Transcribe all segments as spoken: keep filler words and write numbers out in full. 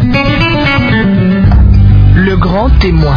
Le grand témoin.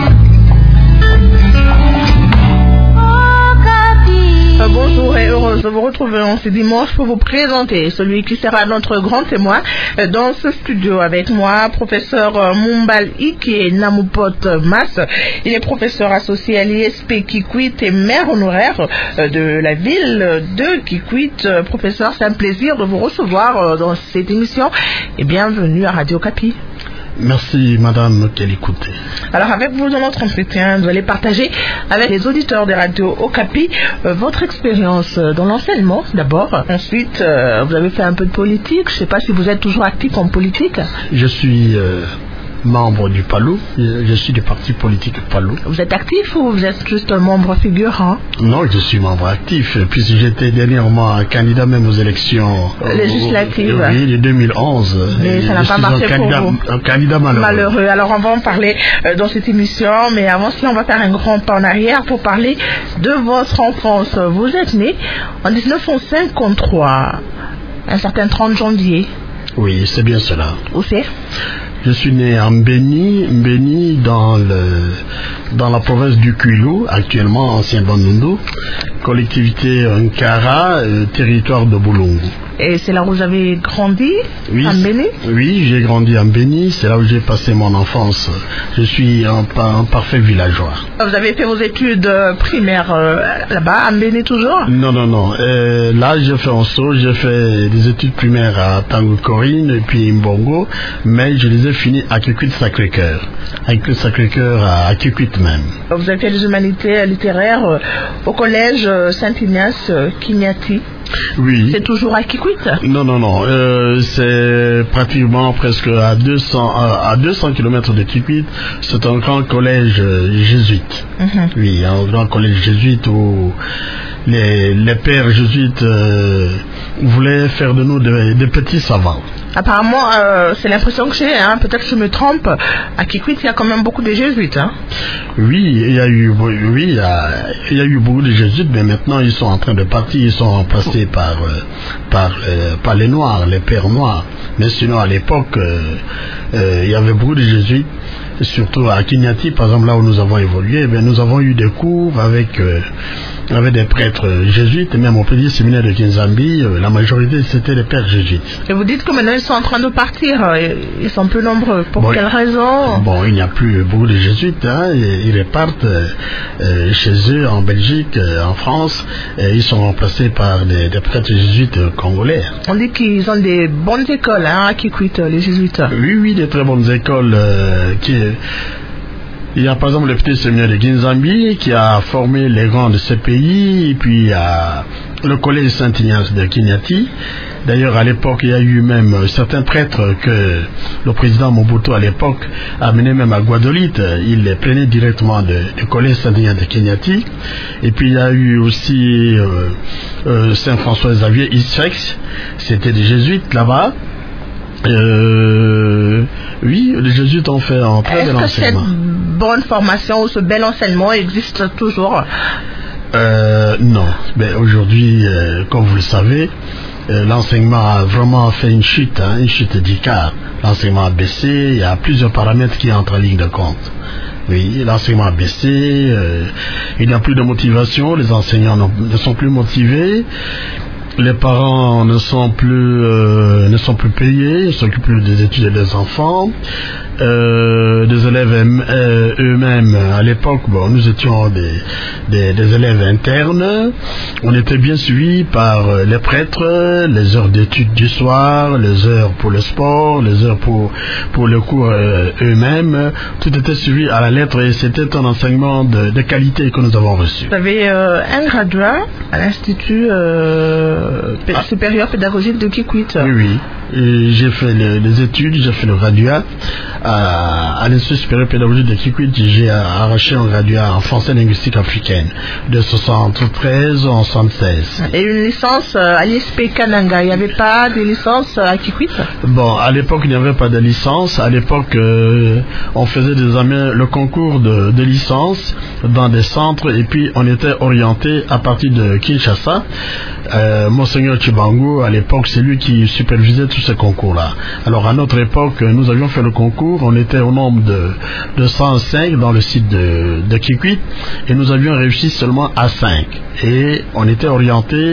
Bonjour et heureuse de vous retrouver en ce dimanche pour vous présenter celui qui sera notre grand témoin dans ce studio avec moi, professeur Mumbal Ike Namupot Mas. Il est professeur associé à l'I S P Kikwit et maire honoraire de la ville de Kikwit. Professeur, c'est un plaisir de vous recevoir dans cette émission et bienvenue à Radio Okapi. Merci Madame Kelikouté. Alors avec vous dans notre entretien, vous allez partager avec les auditeurs de Radio Okapi euh, votre expérience dans l'enseignement d'abord. Ensuite, euh, vous avez fait un peu de politique. Je ne sais pas si vous êtes toujours actif en politique. Je suis euh, membre du PALU. Je suis du parti politique PALU. Vous êtes actif ou vous êtes juste un membre figurant? Non, je suis membre actif puisque j'étais dernièrement candidat même aux élections législatives. Oui, de deux mille onze. Mais ça n'a pas marché pour candidat, vous. Un candidat malheureux. Malheureux. Alors on va en parler euh, dans cette émission, mais avant cela on va faire un grand pas en arrière pour parler de votre enfance. Vous êtes né en dix-neuf cent cinquante-trois, un certain trente janvier. Oui, c'est bien cela. Où c'est? Je suis né à Mbeni, Mbeni dans, le, dans la province du Kwilu, actuellement ancien Bandundu, collectivité Nkara, euh, territoire de Boulungu. Et c'est là où vous avez grandi, oui, à Mbeni? Oui, j'ai grandi à Mbeni, c'est là où j'ai passé mon enfance. Je suis un, un parfait villageois. Vous avez fait vos études primaires euh, là-bas, à Mbeni toujours? Non, non, non. Euh, là, j'ai fait un saut, j'ai fait des études primaires à Tangu-Corine et puis Mbongo, mais je les ai finies à Kikwit Sacré-Cœur. À Kikwit Sacré-Cœur, à Kikwit même. Vous avez fait des humanités littéraires euh, au collège euh, Saint-Ignace euh, Kinyati. Oui. C'est toujours à Kikwit? Non, non, non. Euh, c'est pratiquement presque à deux cents, à deux cents kilomètres de Kikwit. C'est un grand collège euh, jésuite. Mm-hmm. Oui, un grand collège jésuite où les, les pères jésuites euh, voulaient faire de nous des de petits savants. Apparemment, euh, c'est l'impression que j'ai, hein, peut-être que je me trompe, à Kikwit, il y a quand même beaucoup de jésuites. Hein. Oui, il y a eu, oui, il y a, il y a eu beaucoup de jésuites, mais maintenant ils sont en train de partir, ils sont remplacés par, euh, par, euh, par les noirs, les pères noirs. Mais sinon, à l'époque, euh, euh, il y avait beaucoup de jésuites, surtout à Kinyati, par exemple, là où nous avons évolué, eh nous avons eu des cours avec, euh, avec des prêtres jésuites, et même au petit séminaire de Kinzambi, euh, la majorité c'était des pères jésuites. Et vous dites que maintenant ils sont en train de partir, ils sont peu nombreux. Pour bon, quelle raison? Bon, il n'y a plus beaucoup de jésuites, hein, ils repartent euh, chez eux en Belgique, euh, en France, et ils sont remplacés par des, des prêtres jésuites congolais. On dit qu'ils ont des bonnes écoles, hein, à Kikwit, les jésuites. Oui, oui, des très bonnes écoles euh, qui... Il y a par exemple le petit séminaire de Kinzambi qui a formé les grands de ce pays, et puis il y a le collège Saint-Ignace de Kinyati. D'ailleurs, à l'époque, il y a eu même certains prêtres que le président Mobutu, à l'époque, a mené même à Guadolite. Il les prenait directement du collège Saint-Ignace de Kinyati. Et puis, il y a eu aussi euh, euh, Saint-François-Xavier Isfex. C'était des jésuites là-bas. Euh, oui, les jésuites ont fait un très bel enseignement. Est-ce que cette bonne formation ou ce bel enseignement existe toujours? euh, Non. Mais aujourd'hui, euh, comme vous le savez, euh, l'enseignement a vraiment fait une chute, hein, une chute d'écart. L'enseignement a baissé, il y a plusieurs paramètres qui entrent en ligne de compte. Oui, l'enseignement a baissé, euh, il n'y a plus de motivation, les enseignants ne sont plus motivés. Les parents ne sont plus euh, ne sont plus payés, ils s'occupent plus des études des enfants. Euh, des élèves euh, eux-mêmes, à l'époque, bon, nous étions des, des, des élèves internes. On était bien suivis par euh, les prêtres, les heures d'études du soir, les heures pour le sport, les heures pour, pour le cours euh, eux-mêmes. Tout était suivi à la lettre et c'était un enseignement de, de qualité que nous avons reçu. Vous avez euh, un graduat à l'Institut euh, ah. supérieur pédagogique de Kikwit. Oui, oui. Et j'ai fait les, les études, j'ai fait le graduat à, à l'Institut supérieur pédagogique de Kikwit. J'ai arraché un graduat en français linguistique africaine de soixante-treize en soixante-seize. Et une licence à l'I S P Kananga, il n'y avait pas de licence à Kikwit? Bon, à l'époque, il n'y avait pas de licence. À l'époque, euh, on faisait des examens, le concours de, de licence dans des centres et puis on était orienté à partir de Kinshasa. Euh, Monseigneur Chibangu, à l'époque, c'est lui qui supervisait tout sur ce concours-là. Alors à notre époque, nous avions fait le concours, on était au nombre de, de cent cinq dans le site de, de Kikwit et nous avions réussi seulement à cinq. Et on était orienté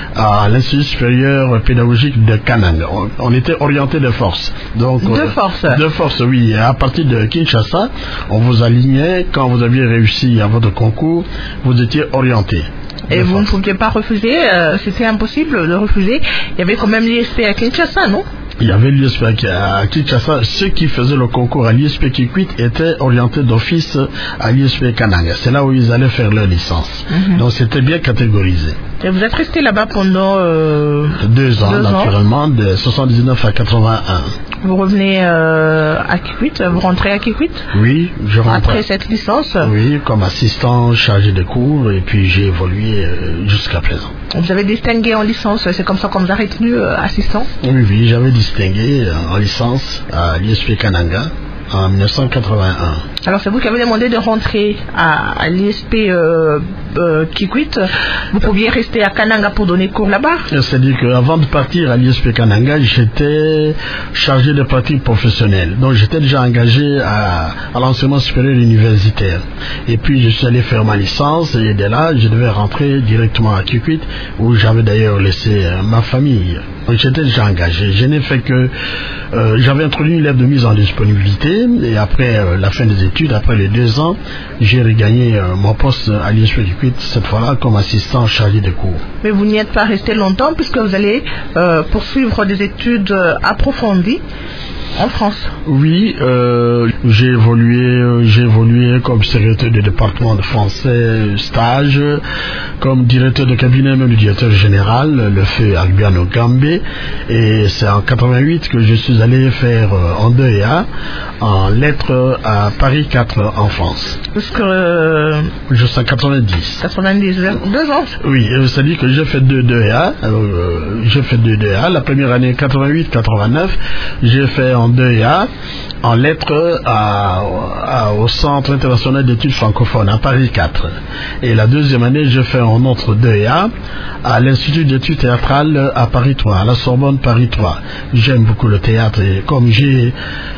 à l'Institut supérieur pédagogique de Kananga. On, on était orienté de force. Donc, de euh, force De force, oui. Et à partir de Kinshasa, on vous alignait. Quand vous aviez réussi à votre concours, vous étiez orienté. Et vous ne pouviez pas refuser, euh, c'était impossible de refuser. Il y avait quand même l'I S P à Kinshasa, non? Il y avait l'I S P à Kinshasa. Ceux qui faisaient le concours à l'I S P Kikwit étaient orientés d'office à l'I S P Kananga. C'est là où ils allaient faire leur licence. Mm-hmm. Donc c'était bien catégorisé. Et vous êtes resté là-bas pendant euh, deux ans, deux naturellement, ans. de soixante-dix-neuf à quatre-vingt-un. Vous revenez euh, à Kikwit, vous rentrez à Kikwit? Oui, je rentre. Après cette licence? Oui, comme assistant chargé de cours, et puis j'ai évolué euh, jusqu'à présent. Vous avez distingué en licence, c'est comme ça qu'on vous a retenu euh, assistant? Oui, oui, j'avais distingué euh, en licence à l'I S P Kananga en mille neuf cent quatre-vingt-un. Alors c'est vous qui avez demandé de rentrer à, à l'I S P euh, euh, Kikwit. Vous pouviez rester à Kananga pour donner cours là-bas? C'est-à-dire qu'avant de partir à l'I S P Kananga, j'étais chargé de pratique professionnelle. Donc j'étais déjà engagé à, à l'enseignement supérieur universitaire. Et puis je suis allé faire ma licence et de là, je devais rentrer directement à Kikwit où j'avais d'ailleurs laissé euh, ma famille. Donc j'étais déjà engagé. Je n'ai fait que... Euh, j'avais introduit une lettre de mise en disponibilité et après euh, la fin des études, après les deux ans, j'ai regagné euh, mon poste à l'I S P Kikwit, cette fois-là comme assistant chargé de cours. Mais vous n'y êtes pas resté longtemps puisque vous allez euh, poursuivre des études approfondies en France. Oui, euh, j'ai évolué, euh, j'ai évolué comme secrétaire du département de français stage, comme directeur de cabinet même du directeur général, le feu Albiano Gambé, et c'est en quatre-vingt-huit que je suis allé faire euh, en deux E A en lettres à Paris quatre en France. Jusqu'à euh, jusqu'en quatre-vingt-dix. quatre-vingt-dix, deux ans. Oui, euh, c'est-à-dire que j'ai fait deux deux E A, euh, j'ai fait deux deux E A. La première année quatre-vingt-huit quatre-vingt-neuf, j'ai fait en deux E A en lettres à, à, au Centre international d'études francophones à Paris quatre. Et la deuxième année, j'ai fait en autre deux E A à l'Institut d'études théâtrales à Paris trois, à la Sorbonne Paris trois. J'aime beaucoup le théâtre et comme j'ai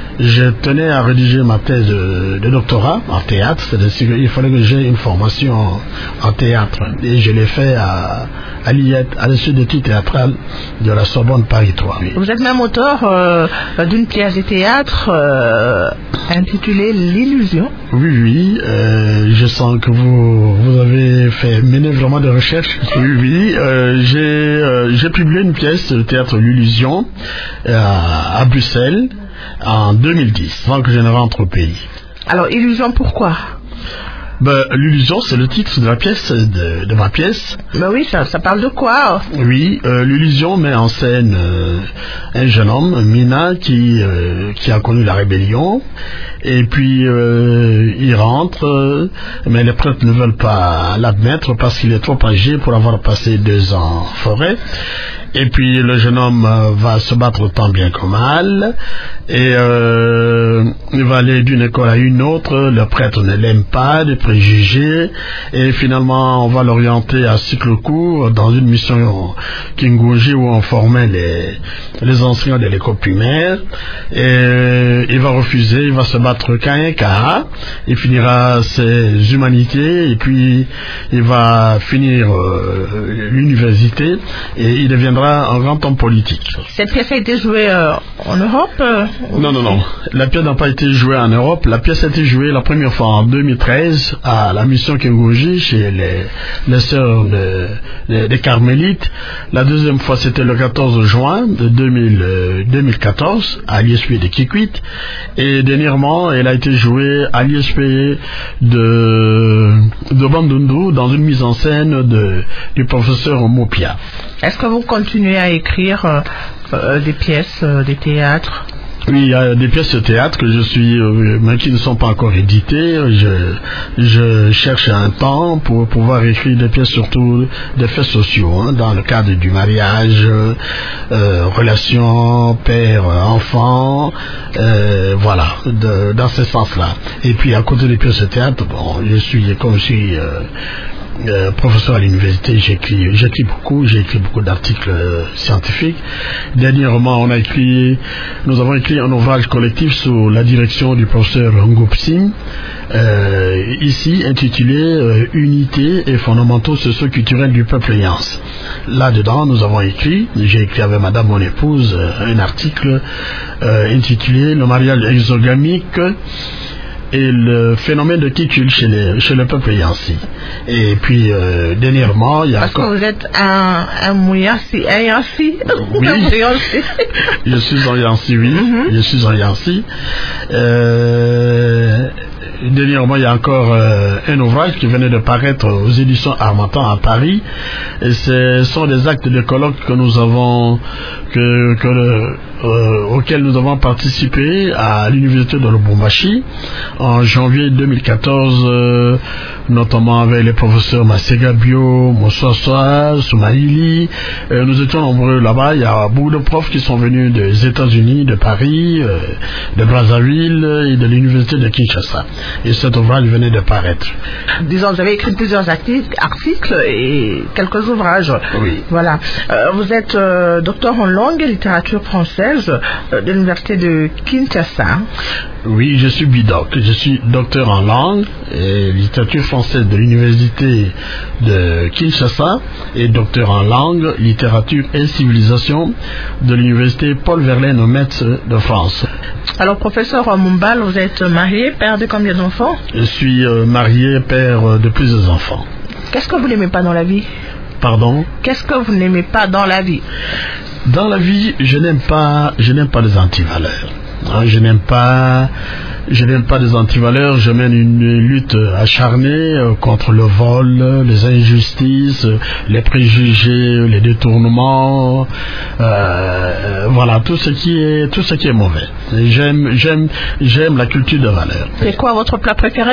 je tenais à rédiger ma thèse de, de doctorat en théâtre, c'est-à-dire qu'il fallait que j'ai une formation en, en théâtre. Et je l'ai fait à, à l'I E T, à l'Institut d'études théâtrales de la Sorbonne Paris trois. Oui. Vous êtes même auteur euh, d'une pièce de théâtre euh, intitulée L'Illusion. Oui, oui, euh, je sens que vous, vous avez fait mener vraiment des recherches. Oui, oui, euh, j'ai, euh, j'ai publié une pièce de théâtre L'Illusion euh, à Bruxelles en deux mille dix, avant que je ne rentre au pays. Alors, Illusion, pourquoi? Ben, l'illusion, c'est le titre de la pièce, de, de ma pièce. Ben oui, ça, ça parle de quoi? Oui, euh, l'illusion met en scène euh, un jeune homme, Mina, qui, euh, qui a connu la rébellion. Et puis, euh, il rentre, euh, mais les prêtres ne veulent pas l'admettre parce qu'il est trop âgé pour avoir passé deux ans en forêt. Et puis le jeune homme euh, va se battre tant bien que mal et euh, il va aller d'une école à une autre, le prêtre ne l'aime pas, des préjugés, et finalement on va l'orienter à cycle court dans une mission Kingunji où on formait les, les enseignants de l'école primaire, et il va refuser, il va se battre qu'à un cas, il finira ses humanités et puis il va finir euh, l'université et il deviendra un grand homme politique. Cette pièce a été jouée euh, en Europe euh, Non, non, non. La pièce n'a pas été jouée en Europe. La pièce a été jouée la première fois en deux mille treize à la mission Kingunji chez les, les sœurs de, de, des Carmélites. La deuxième fois, c'était le quatorze juin de deux mille, euh, deux mille quatorze à l'I S P de Kikwit. Et dernièrement, elle a été jouée à l'I S P de, de Bandundu dans une mise en scène de, du professeur Mopia. Est-ce que vous continuez à écrire euh, euh, des pièces, euh, des théâtres? Oui, il y a des pièces de théâtre que je suis, euh, mais qui ne sont pas encore éditées. Je, je cherche un temps pour pouvoir écrire des pièces, surtout des faits sociaux, hein, dans le cadre du mariage, euh, relations père-enfant, euh, voilà, de, dans ce sens-là. Et puis à côté des pièces de théâtre, bon, je suis, comme je suis euh, euh, professeur à l'université, j'écris, j'écris beaucoup, j'ai écrit beaucoup d'articles euh, scientifiques. Dernièrement, on a écrit, nous avons écrit un ouvrage collectif sous la direction du professeur Ngop Sim, euh, ici intitulé euh, Unité et fondamentaux socio-culturels du peuple Yance. Là-dedans, nous avons écrit, j'ai écrit avec madame mon épouse euh, un article euh, intitulé Le mariage exogamique et le phénomène de quittule chez, les, chez le peuple Yansi. Et puis, euh, dernièrement, il y a... Parce que vous êtes un, un Mouyansi, un Yansi. Oui, je suis un Yansi, oui. Mm-hmm. Je suis un Yansi. Euh, dernièrement, il y a encore euh, un ouvrage qui venait de paraître aux éditions Harmattan à Paris. Et ce sont des actes de colloque que nous avons... Que, que le, euh, auquel nous avons participé à l'université de Lubumbashi en janvier deux mille quatorze, euh, notamment avec les professeurs Masega Bio, Moussouassoua, Soumaïli. Euh, nous étions nombreux là-bas. Il y a beaucoup de profs qui sont venus des États-Unis, de Paris, euh, de Brazzaville et de l'université de Kinshasa. Et cet ouvrage venait de paraître. Disons, vous avez écrit plusieurs articles et quelques ouvrages. Oui. Voilà. Euh, vous êtes euh, docteur en langue et littérature française euh, de l'université de Kinshasa. Oui, je suis bidoc. Je suis docteur en langue et littérature française de l'université de Kinshasa et docteur en langue, littérature et civilisation de l'université Paul Verlaine au Metz de France. Alors, professeur Mumbal, vous êtes marié, père de combien d'enfants? Je suis euh, marié, père de plusieurs enfants. Qu'est-ce que vous n'aimez pas dans la vie? Pardon? Qu'est-ce que vous n'aimez pas dans la vie? Dans la vie, je n'aime pas, je n'aime pas les antivaleurs. Je n'aime pas, je n'aime pas les antivaleurs. Je mène une lutte acharnée contre le vol, les injustices, les préjugés, les détournements. Euh, voilà, tout ce qui est, tout ce qui est mauvais. J'aime, j'aime, j'aime la culture de valeur. C'est quoi votre plat préféré?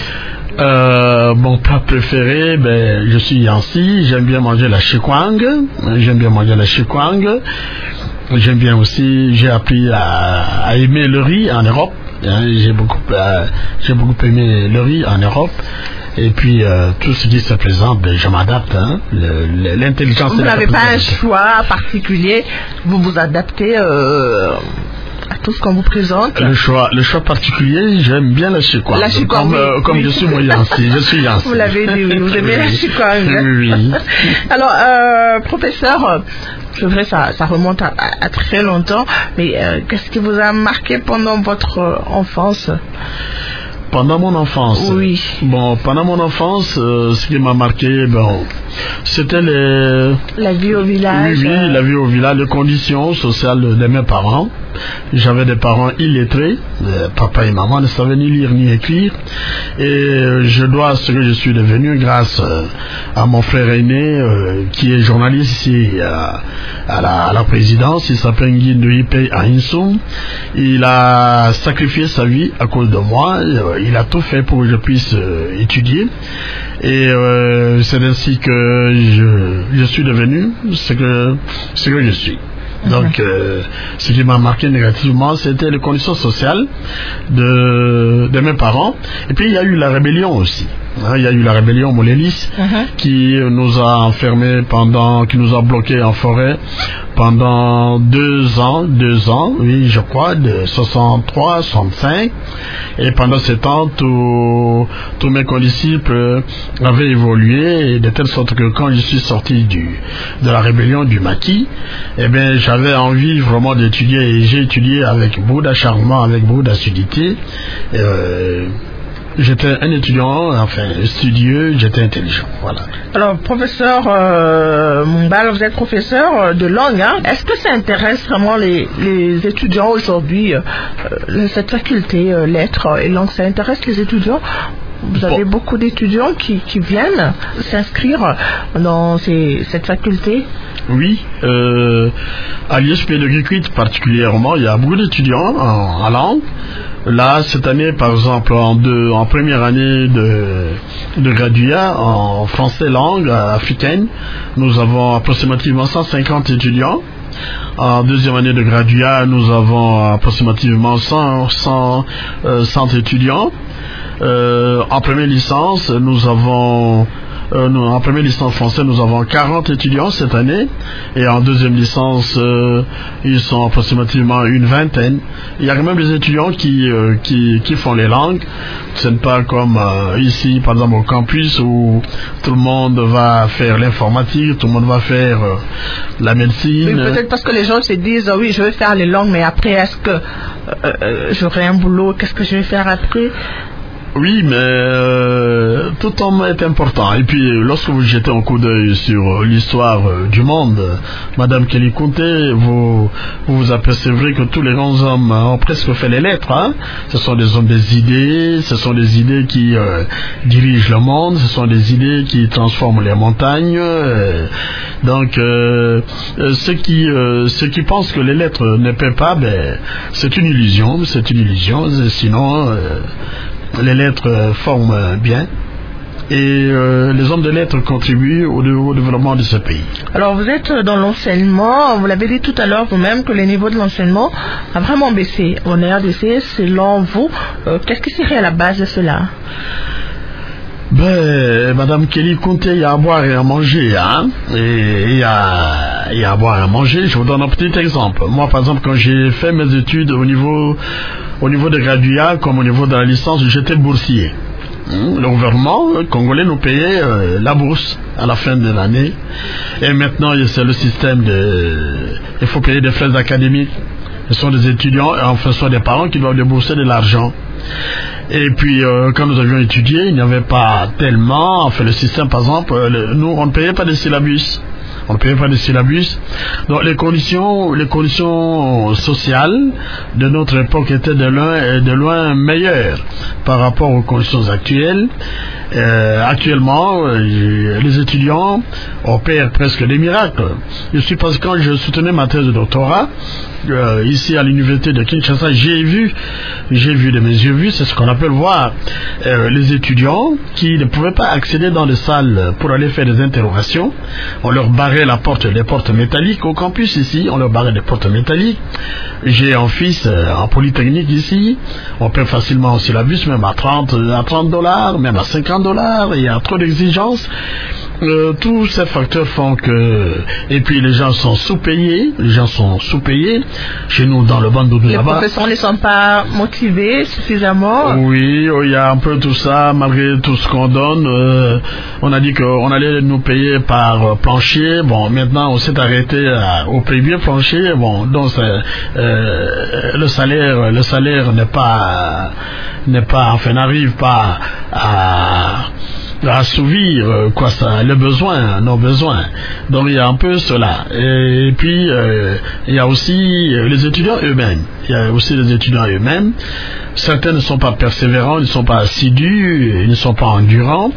Euh, mon plat préféré, ben, je suis Yansi, j'aime bien manger la chikwang, j'aime bien manger la chikwang, j'aime bien aussi, j'ai appris à, à aimer le riz en Europe, hein, j'ai beaucoup, euh, j'ai beaucoup aimé le riz en Europe. Et puis, euh, tout ce qui se présente, ben, je m'adapte. Hein. Le, le, l'intelligence... Vous n'avez pas un choix particulier, vous vous adaptez euh, à tout ce qu'on vous présente. Le choix, le choix particulier, j'aime bien la chikwang. La chikwang, comme, oui. euh, comme oui. je suis moi Yansi, je suis Yansi. Vous l'avez dit, oui, vous aimez oui. la chikwang. Oui, oui. Alors, euh, professeur, c'est vrai, ça, ça remonte à, à, à très longtemps, mais euh, qu'est-ce qui vous a marqué pendant votre euh, enfance? Pendant mon enfance, oui. Bon, pendant mon enfance, euh, ce qui m'a marqué, bon, c'était les... La vie au village. Oui, oui, la vie au village, les conditions sociales de mes parents. J'avais des parents illettrés, papa et maman ne savaient ni lire ni écrire, et je dois ce que je suis devenu grâce à mon frère aîné euh, qui est journaliste ici à, à, la, à la présidence. Il s'appelle Nguyen Duipe Ainsum. Il a sacrifié sa vie à cause de moi. Il a tout fait pour que je puisse euh, étudier, et euh, c'est ainsi que je, je suis devenu ce que, ce que je suis. Donc, euh, ce qui m'a marqué négativement, c'était les conditions sociales de, de mes parents. Et puis, il y a eu la rébellion aussi. Hein, il y a eu la rébellion Molélis uh-huh. qui nous a enfermés pendant, qui nous a bloqués en forêt pendant deux ans, deux ans, oui, je crois, de soixante-trois à soixante-cinq. Et pendant ce temps, tous tous mes condisciples avaient évolué, de telle sorte que quand je suis sorti du, de la rébellion du maquis, eh bien, j'avais envie vraiment d'étudier, et j'ai étudié avec beaucoup d'acharnement, avec beaucoup d'assiduité. Euh, J'étais un étudiant, enfin studieux, j'étais intelligent, voilà. Alors, professeur euh, Mumbal, vous êtes professeur de langue, hein? Est-ce que ça intéresse vraiment les, les étudiants aujourd'hui, euh, cette faculté euh, lettres et langues, ça intéresse les étudiants? Vous avez bon. beaucoup d'étudiants qui, qui viennent s'inscrire dans ces, cette faculté? Oui, euh, à l'I S P de Guiquit particulièrement, il y a beaucoup d'étudiants en, en langue. Là, cette année, par exemple, en, deux, en première année de, de graduat en français langue africaine, nous avons approximativement cent cinquante étudiants. En deuxième année de graduat, nous avons approximativement cent, cent, euh, cent étudiants. Euh, en première licence, nous avons Euh, nous, en première licence français, nous avons quarante étudiants cette année, et en deuxième licence, euh, ils sont approximativement une vingtaine. Il y a quand même des étudiants qui, euh, qui, qui font les langues. Ce n'est pas comme euh, ici, par exemple, au campus, où tout le monde va faire l'informatique, tout le monde va faire euh, la médecine. Oui, peut-être parce que les gens se disent, oh, oui, je vais faire les langues, mais après, est-ce que euh, euh, j'aurai un boulot? Qu'est-ce que je vais faire après? Oui, mais euh, tout homme est important. Et puis, lorsque vous jetez un coup d'œil sur l'histoire euh, du monde, euh, Madame Kelly Conté, vous, vous vous apercevrez que tous les grands hommes ont presque fait les lettres. Hein? Ce sont des hommes des idées, ce sont des idées qui euh, dirigent le monde, ce sont des idées qui transforment les montagnes. Euh, donc, euh, euh, ceux qui euh, ceux qui pensent que les lettres ne paient pas, ben, c'est une illusion, c'est une illusion. Sinon, euh, les lettres forment bien et euh, les hommes de lettres contribuent au, au développement de ce pays. Alors vous êtes dans l'enseignement, vous l'avez dit tout à l'heure vous-même que le niveau de l'enseignement a vraiment baissé. En R D C, selon vous, euh, qu'est-ce qui serait à la base de cela? Ben, Madame Kelly Conté, il y a à boire et à manger, hein, et il y a, il y a à boire et à manger. Je vous donne un petit exemple. Moi, par exemple, quand j'ai fait mes études au niveau, au niveau de graduat, comme au niveau de la licence, j'étais boursier. Le gouvernement congolais nous payait euh, la bourse à la fin de l'année. Et maintenant, c'est le système de... Il faut payer des frais académiques. Ce sont des étudiants, et enfin, ce sont des parents qui doivent débourser de l'argent. Et puis, euh, quand nous avions étudié, il n'y avait pas tellement... Enfin, le système, par exemple, le, nous, on ne payait pas de syllabus. On ne payait pas de syllabus. Donc, les conditions, les conditions sociales de notre époque étaient de loin, de loin meilleures par rapport aux conditions actuelles. Euh, actuellement, euh, les étudiants opèrent presque des miracles. Je suis parce que quand je soutenais ma thèse de doctorat, euh, ici à l'université de Kinshasa, j'ai vu, j'ai vu de mes yeux vus, c'est ce qu'on appelle voir euh, les étudiants qui ne pouvaient pas accéder dans les salles pour aller faire des interrogations. On leur barrait la porte, les portes métalliques au campus ici, on leur barrait des portes métalliques. J'ai un fils euh, en polytechnique ici, on paie facilement aussi la bus, même à trente dollars, même à cinquante dollars, il y a trop d'exigences. Euh, tous ces facteurs font que... Et puis les gens sont sous-payés, les gens sont sous-payés. Chez nous, dans le Bandundu Les là-bas... professeurs ne sont pas motivés suffisamment. Oui, il y a un peu tout ça, malgré tout ce qu'on donne. Euh, on a dit qu'on allait nous payer par plancher. Bon, maintenant, on s'est arrêté à, au prix bien plancher. Bon, donc euh, le salaire, le salaire n'est pas... n'est pas... Enfin, n'arrive pas à... à assouvir euh, quoi ça, le besoin, nos besoins. Donc il y a un peu cela. Et, et puis euh, il y a aussi euh, les étudiants eux-mêmes. Il y a aussi les étudiants eux-mêmes. Certains ne sont pas persévérants, ils ne sont pas assidus, ils ne sont pas endurants,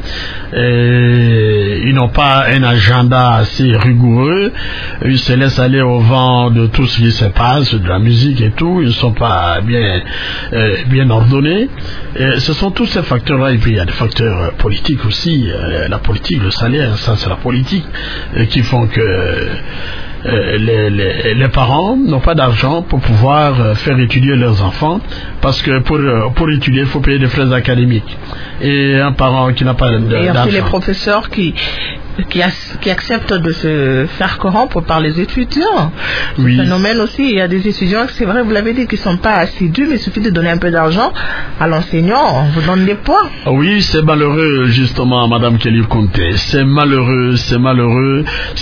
et ils n'ont pas un agenda assez rigoureux, ils se laissent aller au vent de tout ce qui se passe, de la musique et tout, ils ne sont pas bien, euh, bien ordonnés. Et ce sont tous ces facteurs-là, et puis il y a des facteurs politiques aussi, euh, la politique, le salaire, ça c'est la politique, euh, qui font que... Euh, les, les, les parents n'ont pas d'argent pour pouvoir euh, faire étudier leurs enfants, parce que pour, euh, pour étudier, il faut payer des frais académiques. Et un parent qui n'a pas d'argent... Et aussi les professeurs qui, qui, as, qui acceptent de se faire corrompre par les étudiants. Oui. Ce phénomène aussi, il y a des étudiants, c'est vrai, vous l'avez dit, qui ne sont pas assidus, mais il suffit de donner un peu d'argent à l'enseignant, on vous donne des points. Oui, c'est malheureux, justement, Madame Kelly Conté. C'est malheureux, c'est malheureux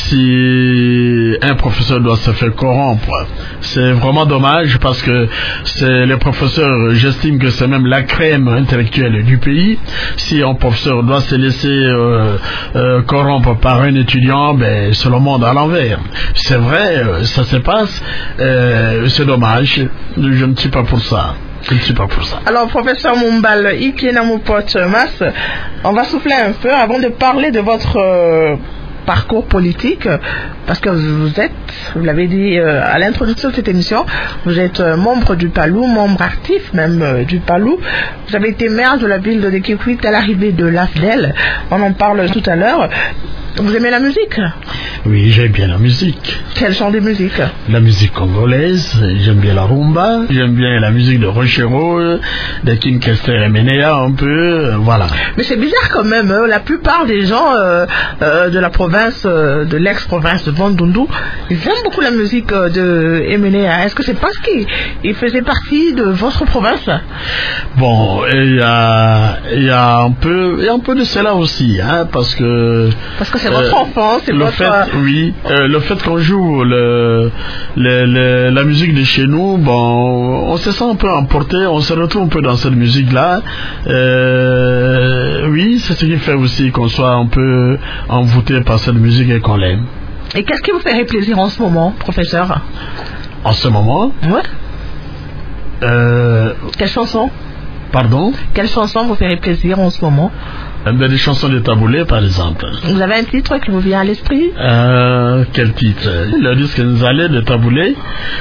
si un professeur doit se faire corrompre. C'est vraiment dommage, parce que c'est les professeurs, j'estime que c'est même la crème intellectuelle du pays. Si un professeur doit se laisser euh, euh, corrompre par un étudiant, ben, c'est le monde à l'envers. C'est vrai, ça se passe, euh, c'est dommage, je ne suis pas pour ça. Je ne suis pas pour ça. Alors, professeur Mumbal Ike Namupot Mas, on va souffler un peu avant de parler de votre euh, parcours politique, parce que vous êtes, vous l'avez dit euh, à l'introduction de cette émission, vous êtes euh, membre du Palou, membre actif même euh, du Palou. Vous avez été maire de la ville de Kikwit à l'arrivée de l'A F D E L. On en parle tout à l'heure. Vous aimez la musique? Oui, j'aime bien la musique. Quel genre de musique? La musique congolaise, j'aime bien la rumba, j'aime bien la musique de Rochero, de King Kester et Menea un peu, euh, voilà. Mais c'est bizarre quand même, hein, la plupart des gens euh, euh, de la province, euh, de l'ex-province de Bandundu, ils aiment beaucoup la musique euh, de Emenea. Est-ce que c'est parce qu'il il faisait partie de votre province? Bon, il y a, il y a un peu, il y a un peu de cela aussi, hein, parce que... Parce que c'est votre euh, enfant, c'est le votre... Fait, oui, euh, le fait qu'on joue le, le, le, la musique de chez nous, bon, on se sent un peu emporté, on se retrouve un peu dans cette musique-là. Euh, oui, c'est ce qui fait aussi qu'on soit un peu envoûté par cette musique et qu'on l'aime. Et qu'est-ce qui vous ferait plaisir en ce moment, professeur? En ce moment? Ouais. Euh, Quelle chanson? Pardon? Quelle chanson vous ferait plaisir en ce moment? Des chansons de Taboulé, par exemple. Vous avez un titre qui vous vient à l'esprit? euh, Quel titre? Le disque Nzalé de Taboulé.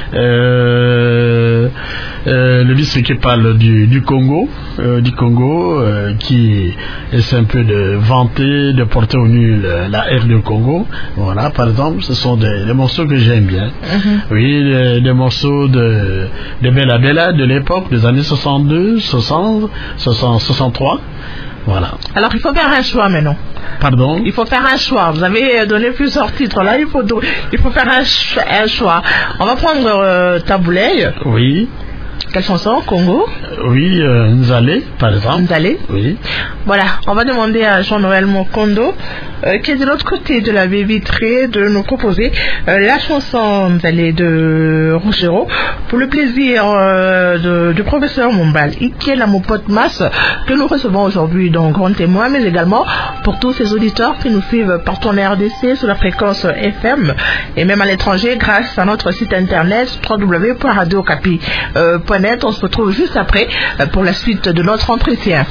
Euh, euh, le disque qui parle du, du Congo, euh, du Congo, euh, qui essaie un peu de vanter, de porter au nu le, la ère du Congo. Voilà, par exemple, ce sont des, des morceaux que j'aime bien. Mm-hmm. Oui, des, des morceaux de, de Bella Bella de l'époque, des années soixante-deux, soixante, soixante, soixante-trois. Voilà. Alors il faut faire un choix maintenant. Pardon? Il faut faire un choix. Vous avez donné plusieurs titres. Là, il faut, il faut faire un, un choix. On va prendre euh, Taboulé. Oui. Quelle chanson? Congo? Oui, euh, Nzalé, par exemple. Nzalé? Oui. Voilà, on va demander à Jean-Noël Mokondo, euh, qui est de l'autre côté de la baie vitrée, de nous proposer euh, la chanson Nzalé de Rochero, pour le plaisir euh, de, du professeur Mumbal Ike Namupot-Mas, que nous recevons aujourd'hui dans Grand Témoin, mais également pour tous ces auditeurs qui nous suivent partout en R D C sur la fréquence F M et même à l'étranger grâce à notre site internet w w w point radio okapi point net. On se retrouve juste après pour la suite de notre entretien.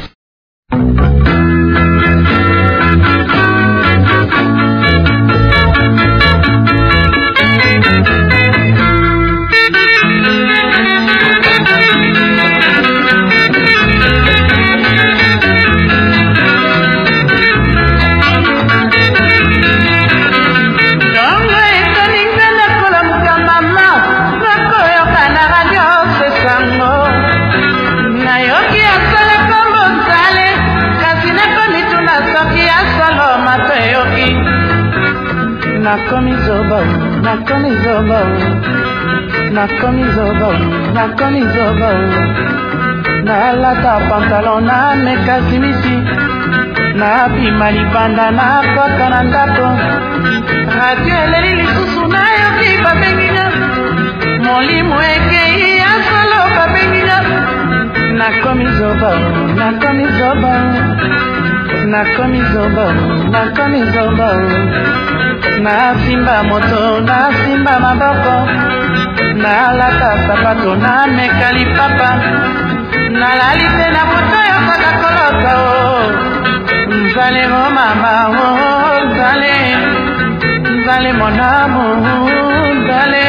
Nakomi zoba, nakomi zoba, nakomi zoba, nakomi zoba, nalata pantalon na mekasimisi, na bima libanda na kota na ndako, radio eleli lisusu na yoki babenginya, molimo ekei ya solo babenginya, nakomi zoba, nakomi zoba, nakomi zoba, nakomi zoba. Na simba moto, na simba maboko, na lata sapato, na mekali papa, na lalite na moto yoko na kolota o. Nzale mo mama o, nzale, nzale mon amour, nzale.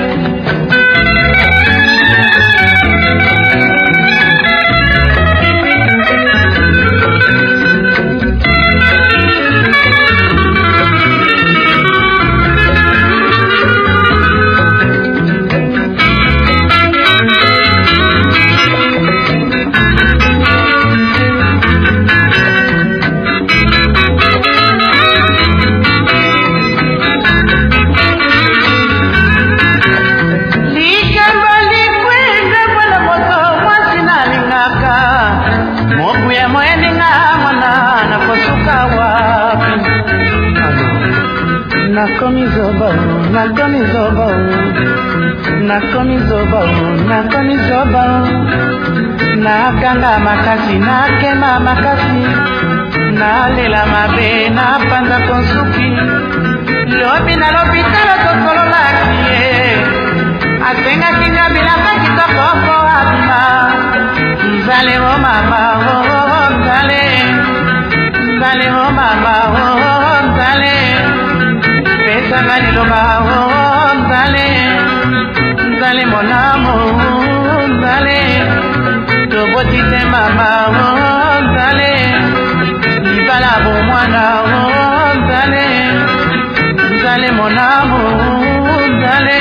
Nakomi zoba, nakomi zoba, nakomi zoba, nakomi zoba, nakanga makasi, nakema makasi, nalela mabe, napanda konsuki, lobi na lopitalo tokolola kiye, asenga kinga bilamba kitoko po abima, nzale o mama, o nzale, nzale o mama, o nzale. Pesanga liloba o nzale, nzale mon amour, nzale, toboti te mama o nzale, libala bo mwana o nzale. Dale mon amour, dale.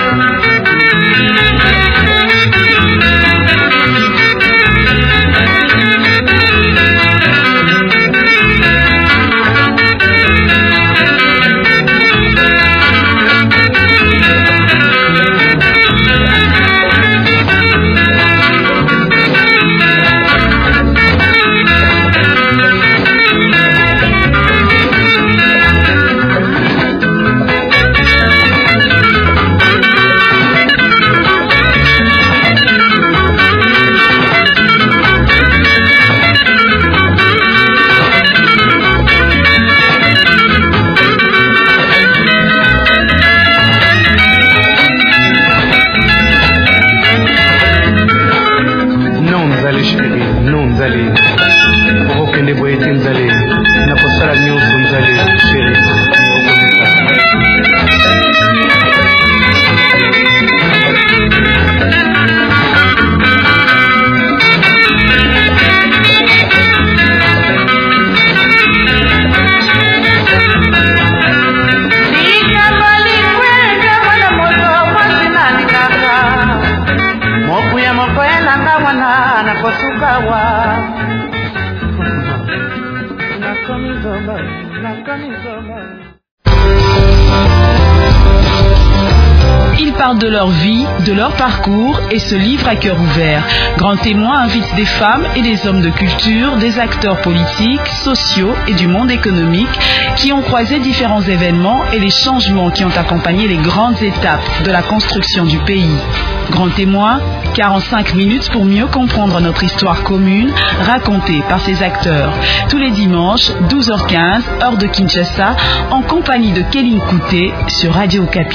Ils parlent de leur vie, de leur parcours et se livrent à cœur ouvert. Grand Témoin invite des femmes et des hommes de culture, des acteurs politiques, sociaux et du monde économique qui ont croisé différents événements et les changements qui ont accompagné les grandes étapes de la construction du pays. Grand Témoin, quarante-cinq minutes pour mieux comprendre notre histoire commune, racontée par ces acteurs. Tous les dimanches, douze heures quinze, heure de Kinshasa, en compagnie de Kéline Kouté sur Radio Okapi.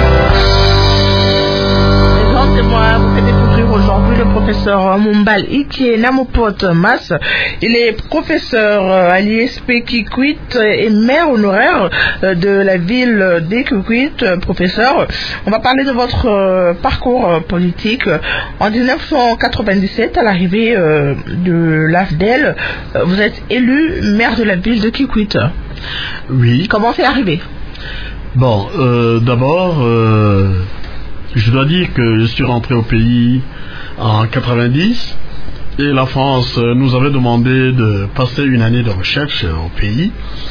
Moi, vous faites découvrir aujourd'hui le professeur Mumbal Ikie Namupot Mas. Il est professeur à l'I S P Kikwit et maire honoraire de la ville d'Kikwit. Professeur, on va parler de votre parcours politique. En dix-neuf cent quatre-vingt-dix-sept, à l'arrivée de l'A F D E L, vous êtes élu maire de la ville de Kikwit. Oui. Comment c'est arrivé? Bon, euh, d'abord... Euh... Je dois dire que je suis rentré au pays en quatre-vingt-dix et la France nous avait demandé de passer une année de recherche au pays.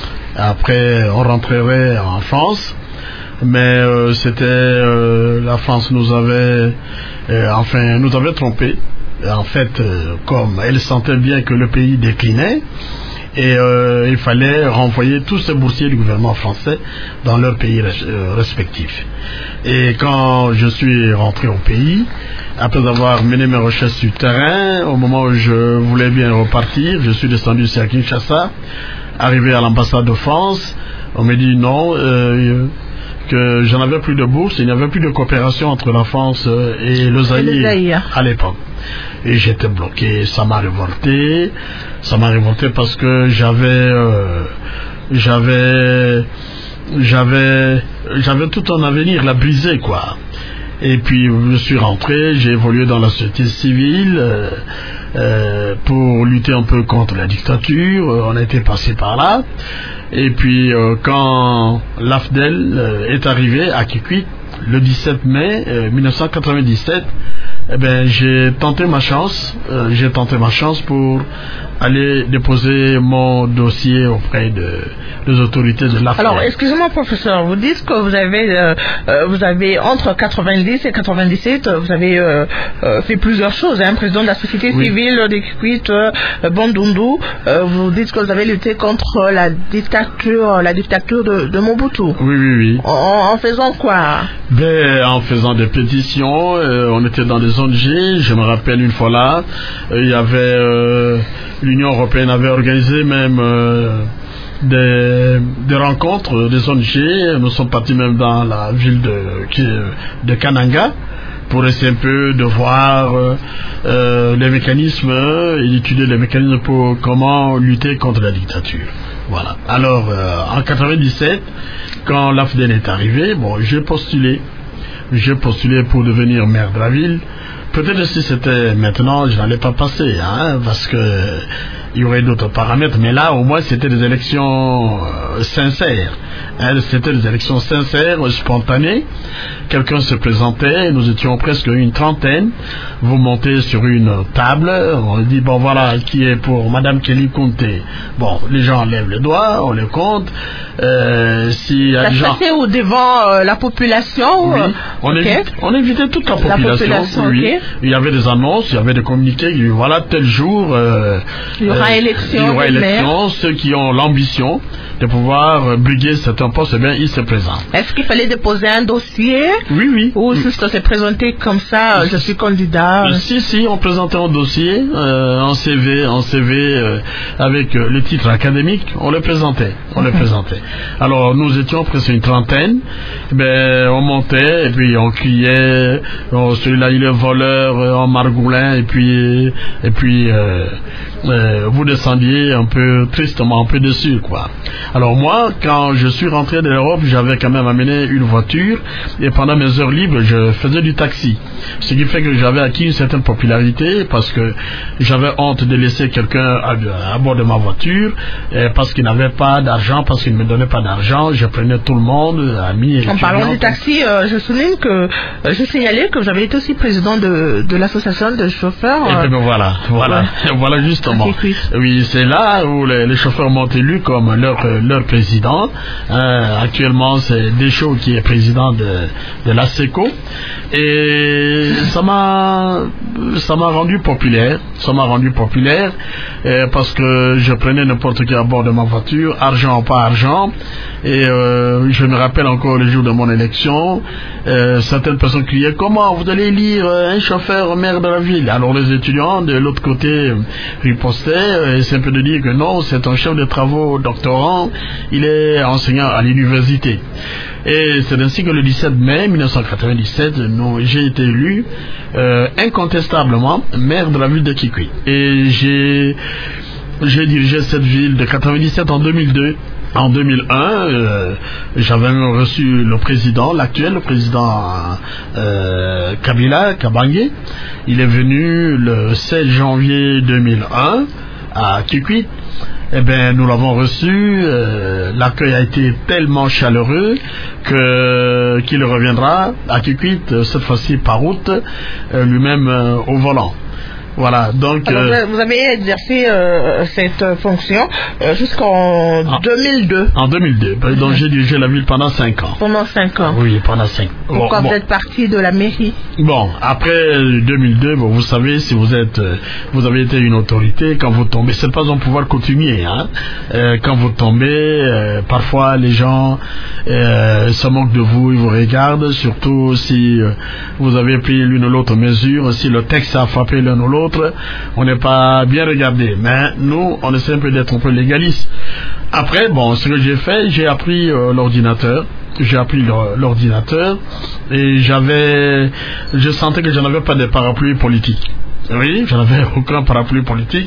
Après, on rentrerait en France, mais euh, c'était euh, la France nous avait, euh, enfin, nous avait trompé. En fait, euh, comme elle sentait bien que le pays déclinait. Et euh, il fallait renvoyer tous ces boursiers du gouvernement français dans leurs pays euh, respectifs. Et quand je suis rentré au pays, après avoir mené mes recherches sur le terrain, au moment où je voulais bien repartir, je suis descendu à Kinshasa, arrivé à l'ambassade de France, on m'a dit non, euh, que je n'avais plus de bourse, il n'y avait plus de coopération entre la France et le Zaïre à l'époque. Et j'étais bloqué, ça m'a révolté, ça m'a révolté parce que j'avais, euh, j'avais, j'avais, j'avais tout un avenir là brisé quoi. Et puis je suis rentré, j'ai évolué dans la société civile euh, euh, pour lutter un peu contre la dictature. On a été passé par là. Et puis euh, quand l'A F D E L euh, est arrivé à Kikwit le dix-sept mai euh, mille neuf cent quatre-vingt-dix-sept, eh ben, j'ai tenté ma chance, euh, j'ai tenté ma chance pour aller déposer mon dossier auprès de, des autorités de l'A F D E L. Alors, excusez-moi, professeur, vous dites que vous avez, euh, euh, vous avez entre quatre-vingt-dix et quatre-vingt-dix-sept, vous avez euh, euh, fait plusieurs choses, hein, président de la société oui. civile de Kikwit, euh, Bandundu. Euh, vous dites que vous avez lutté contre la dictature, la dictature de, de Mobutu. Oui, oui, oui. En, en faisant quoi? Ben, en faisant des pétitions, euh, on était dans des O N G. Je me rappelle une fois là, euh, il y avait euh, l'Union européenne avait organisé même euh, des, des rencontres des O N G. Nous sommes partis même dans la ville de, de Kananga pour essayer un peu de voir euh, euh, les mécanismes et d'étudier les mécanismes pour comment lutter contre la dictature. Voilà. Alors, euh, en quatre-vingt-dix-sept, quand l'A F D E L est arrivé, bon, j'ai postulé. J'ai postulé pour devenir maire de la ville peut-être si c'était maintenant, je n'allais pas passer, hein, parce que il y aurait d'autres paramètres, mais là, au moins, c'était des élections euh, sincères. Hein, c'était des élections sincères, spontanées. Quelqu'un se présentait, nous étions presque une trentaine. Vous montez sur une table, on dit, bon, voilà, qui est pour Madame Kelly Conté. Bon, les gens lèvent le doigt, on les compte. Euh, si Ça se gens... passait au devant euh, la population. Oui, euh, on, okay. évite, on évitait toute la population. La population oui. okay. Il y avait des annonces, il y avait des communiqués, voilà, tel jour... Euh, il y aura euh, élection. Il y aura élection. Ceux qui ont l'ambition de pouvoir euh, briguer certains postes, eh bien, ils se présentent. Est-ce qu'il fallait déposer un dossier? Oui, oui. Ou oui. juste se présenter comme ça, euh, je suis candidat? Si, si, on présentait un dossier, euh, un C V, un C V euh, avec euh, le titre académique, on le présentait. On le présentait. Alors, nous étions presque une trentaine. Ben, on montait et puis on criait, oh, celui-là il est voleur, euh, en margoulin, et puis, et puis euh, euh, vous descendiez un peu tristement, un peu dessus, quoi. Alors moi, quand je suis rentré de l'Europe, j'avais quand même amené une voiture et pendant mes heures libres, je faisais du taxi. Ce qui fait que j'avais acquis une certaine popularité parce que j'avais honte de laisser quelqu'un à, à bord de ma voiture et parce qu'il n'avait pas d'argent, parce qu'il ne me donnait pas d'argent, je prenais tout le monde, amis et En parlant du taxi, euh, je souligne que euh, je signalais que j'avais été aussi président de, de l'association de chauffeurs. Euh, et bien voilà, voilà, ouais. Voilà justement. Oui, c'est là où les, les chauffeurs m'ont élu comme leur, leur président. Euh, actuellement, c'est Deschaux qui est président de, de la SECO. Et ça m'a, ça m'a rendu populaire. Ça m'a rendu populaire euh, parce que je prenais n'importe qui à bord de ma voiture, argent ou pas argent. Et euh, je me rappelle encore le jour de mon élection, euh, certaines personnes criaient « Comment vous allez élire un chauffeur maire de la ville ?» Alors les étudiants de l'autre côté ripostaient, et c'est un peu de dire que non, c'est un chef de travaux doctorant, il est enseignant à l'université. Et c'est ainsi que le dix-sept mai mille neuf cent quatre-vingt-dix-sept, nous, j'ai été élu euh, incontestablement maire de la ville de Kikwit. Et j'ai, j'ai dirigé cette ville de quatre-vingt-dix-sept en deux mille deux. En deux mille un, euh, j'avais reçu le président, l'actuel le président euh, Kabila Kabange. Il est venu le sept janvier deux mille un à Kikwit. Eh bien, nous l'avons reçu. Euh, l'accueil a été tellement chaleureux que qu'il reviendra à Kikwit cette fois-ci par route, euh, lui-même euh, au volant. Voilà, donc... Alors, euh, vous avez exercé euh, cette fonction euh, jusqu'en en, deux mille deux. En deux mille deux, donc mmh. J'ai dirigé la ville pendant cinq ans. Pendant cinq ans. Oui, pendant cinq ans. Pourquoi bon, vous bon. êtes parti de la mairie? Bon, après deux mille deux, bon, vous savez, si vous êtes, vous avez été une autorité, quand vous tombez, c'est pas un pouvoir coutumier, hein. Euh, quand vous tombez, euh, parfois les gens euh, se moquent de vous, ils vous regardent, surtout si euh, vous avez pris l'une ou l'autre mesure, si le texte a frappé l'un ou l'autre. On n'est pas bien regardé, mais nous, on essaie un peu d'être un peu légaliste. Après, bon, ce que j'ai fait, j'ai appris euh, l'ordinateur. J'ai appris l'ordinateur et j'avais, je sentais que je n'avais pas de parapluie politique. Oui, je n'avais aucun parapluie politique.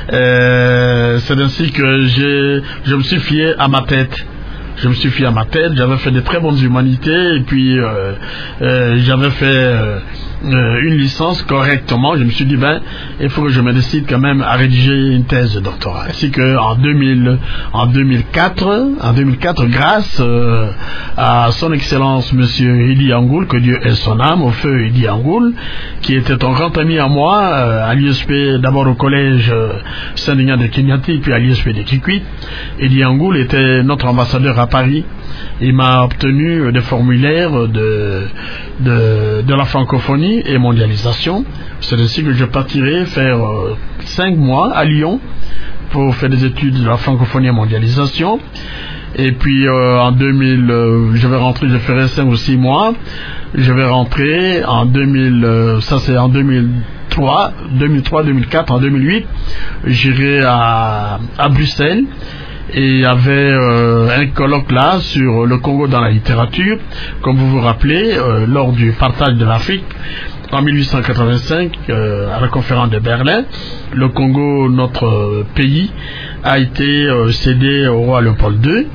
Euh, c'est ainsi que j'ai, je me suis fié à ma tête. Je me suis fié à ma tête, j'avais fait de très bonnes humanités et puis euh, euh, j'avais fait euh, euh, une licence correctement. Je me suis dit, ben, il faut que je me décide quand même à rédiger une thèse de doctorat. Ainsi que en deux mille, en deux mille quatre, en deux mille quatre, grâce euh, à son excellence Monsieur Idi Angoul, que Dieu ait son âme, au feu Idi Angoul, qui était un grand ami à moi, euh, à l'I S P, d'abord au collège euh, Saint-Denis de Kenyati, puis à l'I S P de Kikwit. Idi Angoul était notre ambassadeur à Paris. Il m'a obtenu des formulaires de, de, de la francophonie et mondialisation. C'est ainsi que je partirai faire euh, cinq mois à Lyon pour faire des études de la francophonie et mondialisation. Et puis euh, en deux mille, euh, je vais rentrer, je ferai cinq ou six mois. Je vais rentrer en deux mille, euh, ça c'est en deux mille trois, deux mille trois, deux mille quatre, en deux mille huit, j'irai à, à Bruxelles. Et il y avait euh, un colloque là sur le Congo dans la littérature. Comme vous vous rappelez, euh, lors du partage de l'Afrique, en mille huit cent quatre-vingt-cinq, euh, à la conférence de Berlin, le Congo, notre euh, pays, a été euh, cédé au roi Léopold deux,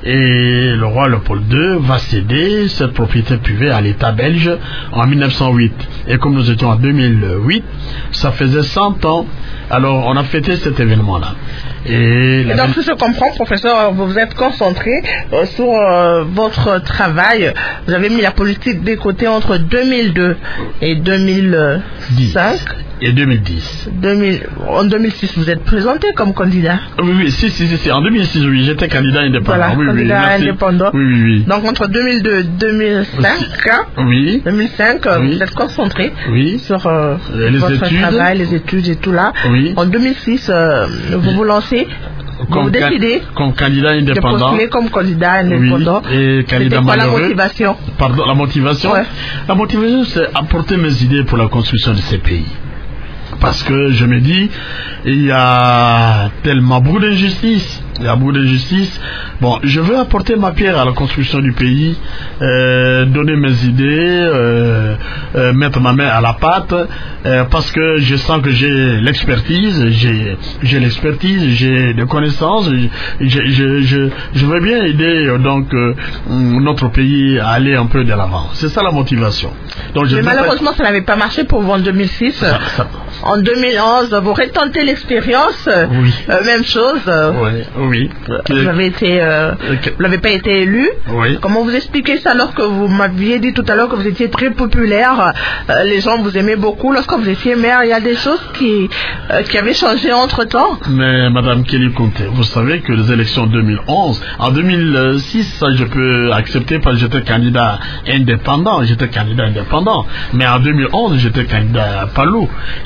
et le roi Léopold deux va céder cette propriété privée à l'État belge en mille neuf cent huit. Et comme nous étions en deux mille huit, ça faisait cent ans, alors on a fêté cet événement-là. Et, et donc, si je comprends, professeur, vous vous êtes concentré euh, sur euh, votre travail. Vous avez mis la politique de côté entre deux mille deux et deux mille cinq. Et deux mille dix. deux mille, en deux mille six, vous êtes présenté comme candidat. Oui, oui, si, si, si, si. En deux mille six, oui, j'étais candidat indépendant. Voilà, oui, candidat oui, indépendant. Oui, oui, oui. Donc, entre deux mille deux et deux mille cinq, oui. deux mille cinq, oui. vous êtes concentré oui. sur euh, les votre études. travail, les études et tout là. Oui. En deux mille six, euh, vous vous lancez. Comme vous décidez comme candidat indépendant. De postuler comme candidat indépendant. Oui, et candidat C'était quoi la malheureux. motivation? Pardon, la motivation ouais. La motivation, c'est apporter mes idées pour la construction de ces pays. Parce que je me dis, il y a tellement beaucoup d'injustice. Il y a beaucoup d'injustice. Bon, je veux apporter ma pierre à la construction du pays, euh, donner mes idées, euh, euh, mettre ma main à la pâte, euh, parce que je sens que j'ai l'expertise, j'ai, j'ai l'expertise, j'ai des connaissances, je, je, je, je veux bien aider euh, donc euh, notre pays à aller un peu de l'avant. C'est ça la motivation. Donc, je Mais malheureusement, ça n'avait pas marché pour vous en deux mille six. Ça, ça... En deux mille onze, vous retentez l'expérience. Oui. Euh, même chose. Oui. Oui. Vous avez été, euh, okay. vous n'avez pas été élu. Oui. Comment vous expliquez ça alors que vous m'aviez dit tout à l'heure que vous étiez très populaire, euh, les gens vous aimaient beaucoup lorsque vous étiez maire. Il y a des choses qui, euh, qui avaient changé entre temps. Mais Madame Kelly Conté, vous savez que les élections deux mille onze, en deux mille six, ça je peux accepter parce que j'étais candidat indépendant. J'étais candidat indépendant. Mais en deux mille onze, j'étais candidat à Palou.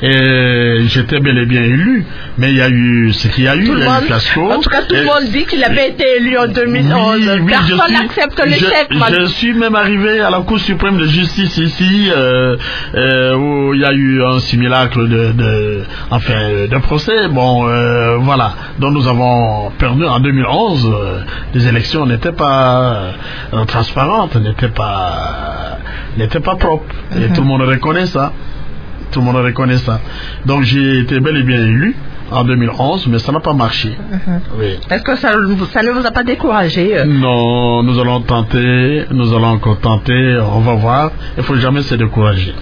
Et j'étais bel et bien élu. Mais il y a eu ce qu'il y a eu. Tout il y a eu fiasco. En tout cas, tout le monde dit qu'il avait été élu en deux mille onze. Oui, oui, Personne n'accepte l'échec. Je, je suis même arrivé à la Cour suprême de justice ici, euh, euh, où il y a eu un simulacre de, de, enfin, de procès. Bon, euh, voilà. Donc nous avons perdu en deux mille onze. Euh, les élections n'étaient pas euh, transparentes, n'étaient pas, n'étaient pas propres. Et mm-hmm. tout le monde reconnaît ça. Tout le monde reconnaît ça. Donc j'ai été bel et bien élu en deux mille onze, mais ça n'a pas marché. Mm-hmm. Oui. Est-ce que ça, ça ne vous a pas découragé? euh? Non, nous allons tenter, nous allons encore tenter, on va voir. Il ne faut jamais se décourager.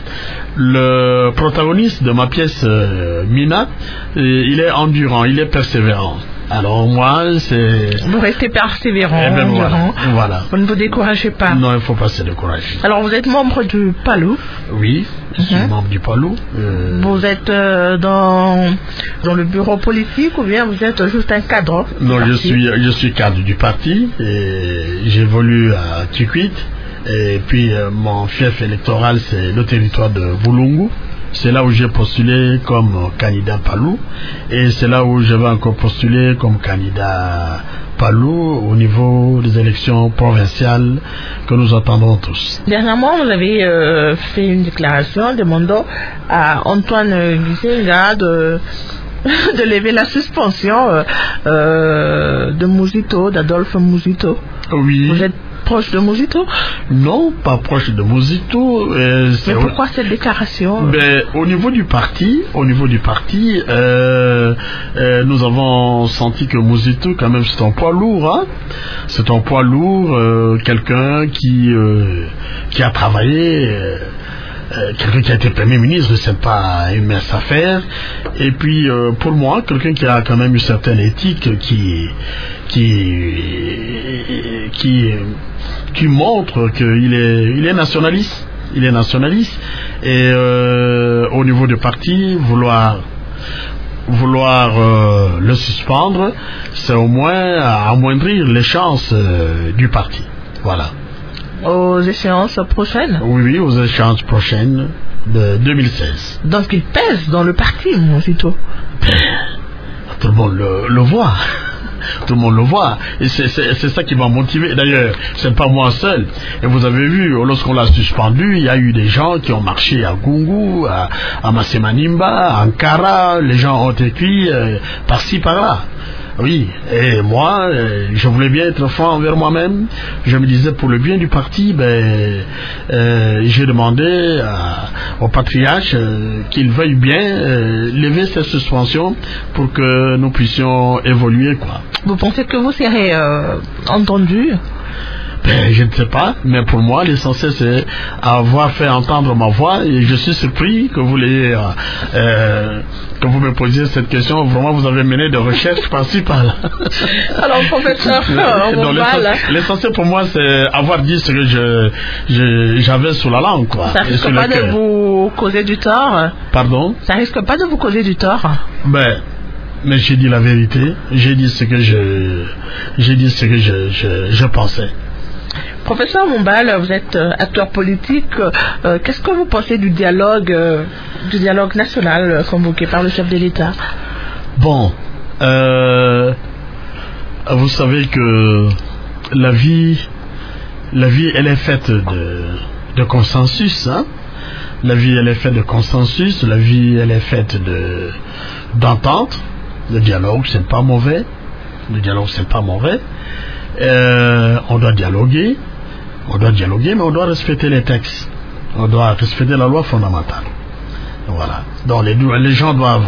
Le protagoniste de ma pièce, euh, Mina, il est endurant, il est persévérant. Alors moi, c'est... Vous restez persévérant. Eh ben voilà, voilà. Vous ne vous découragez pas. Non, il ne faut pas se décourager. Alors vous êtes membre du Palou. Oui, je suis Mm-hmm. membre du Palou. Euh... Vous êtes euh, dans, dans le bureau politique ou bien vous êtes juste un cadre? Non, je suis, je suis cadre du parti et j'évolue à Kikwit. Et puis euh, mon fief électoral, c'est le territoire de Boulungu. C'est là où j'ai postulé comme candidat Palou et c'est là où je vais encore postuler comme candidat Palou au niveau des élections provinciales que nous attendons tous. Dernièrement, vous avez euh, fait une déclaration demandant à Antoine Gizenga de, de lever la suspension euh, euh, de Mouzito, d'Adolphe Mouzito. Oui. Vous êtes proche de Mouzito? Non, pas proche de Mouzito. Euh, Mais pourquoi cette déclaration? Ben, au niveau du parti, au niveau du parti, euh, euh, nous avons senti que Mouzito, quand même, c'est un poids lourd. Hein? C'est un poids lourd, euh, quelqu'un qui euh, qui a travaillé. Euh, Euh, quelqu'un qui a été Premier ministre, c'est pas une mince affaire. Et puis, euh, pour moi, quelqu'un qui a quand même une certaine éthique, qui qui qui qui montre qu'il est il est nationaliste, il est nationaliste. Et euh, au niveau du parti, vouloir vouloir euh, le suspendre, c'est au moins amoindrir les chances euh, du parti. Voilà. Aux échéances prochaines? Oui, oui, aux échéances prochaines de deux mille seize. Donc il pèse dans le parti, Mouzito. Tout le monde le, le voit. Tout le monde le voit. Et c'est, c'est, c'est ça qui m'a motivé. D'ailleurs, c'est pas moi seul. Et vous avez vu, lorsqu'on l'a suspendu, il y a eu des gens qui ont marché à Gungu, à, à Masemanimba, à Ankara. Les gens ont été cuits euh, par-ci, par-là. Oui, et moi, euh, je voulais bien être franc envers moi-même. Je me disais, pour le bien du parti, ben, euh, j'ai demandé à, au patriarche euh, qu'il veuille bien euh, lever cette suspension pour que nous puissions évoluer, quoi. Vous pensez que vous serez euh, entendu? Ben, je ne sais pas, mais pour moi, l'essentiel, c'est avoir fait entendre ma voix, et je suis surpris que vous l'ayez, euh, que vous me posiez cette question. Vraiment, vous avez mené des recherches par-ci, par-là. Alors, professeur, Donc, l'essentiel, l'essentiel pour moi, c'est avoir dit ce que je, je, j'avais sous la langue, quoi. Ça risque pas de vous causer du tort? Pardon? Ça risque pas de vous causer du tort? Ben, mais j'ai dit la vérité. J'ai dit ce que je, j'ai dit ce que je, je, je pensais. Professeur Mumbal, vous êtes euh, acteur politique. Euh, qu'est-ce que vous pensez du dialogue, euh, du dialogue national euh, convoqué par le chef de l'État? Bon, euh, vous savez que la vie, la vie, elle est faite de, de consensus, hein? La vie, elle est faite de consensus. La vie, elle est faite de d'entente. Le dialogue, c'est pas mauvais. Le dialogue, c'est pas mauvais. Euh, on doit dialoguer. On doit dialoguer, mais on doit respecter les textes. On doit respecter la loi fondamentale. Voilà. Donc les, les gens doivent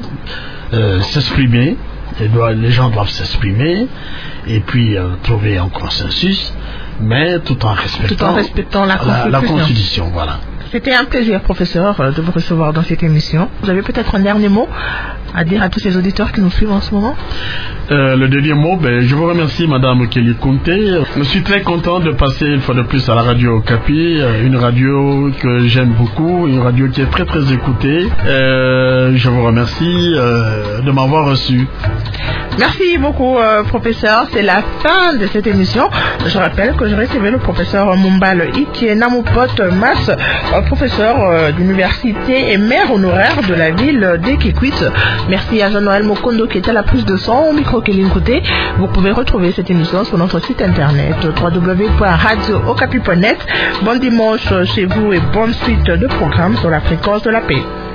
euh, s'exprimer. Les, les gens doivent s'exprimer et puis euh, trouver un consensus, mais tout en respectant, tout en respectant la, la, la Constitution. Voilà. C'était un plaisir, professeur, de vous recevoir dans cette émission. Vous avez peut-être un dernier mot à dire à tous ces auditeurs qui nous suivent en ce moment? euh, Le dernier mot, ben, je vous remercie, Madame Kelly Kunté. Je suis très content de passer une fois de plus à la radio Okapi, une radio que j'aime beaucoup, une radio qui est très très écoutée. Euh, je vous remercie euh, de m'avoir reçu. Merci beaucoup, euh, professeur. C'est la fin de cette émission. Je rappelle que je recevais le professeur Mumbal Ikie Namupot Mas, euh, professeur euh, d'université et maire honoraire de la ville d'Ekikwit. Merci à Jean-Noël Mokondo qui était à la prise de son au micro Kéline Côté. Vous pouvez retrouver cette émission sur notre site internet w w w point radio okapi point net. Bon dimanche chez vous et bonne suite de programmes sur la fréquence de la paix.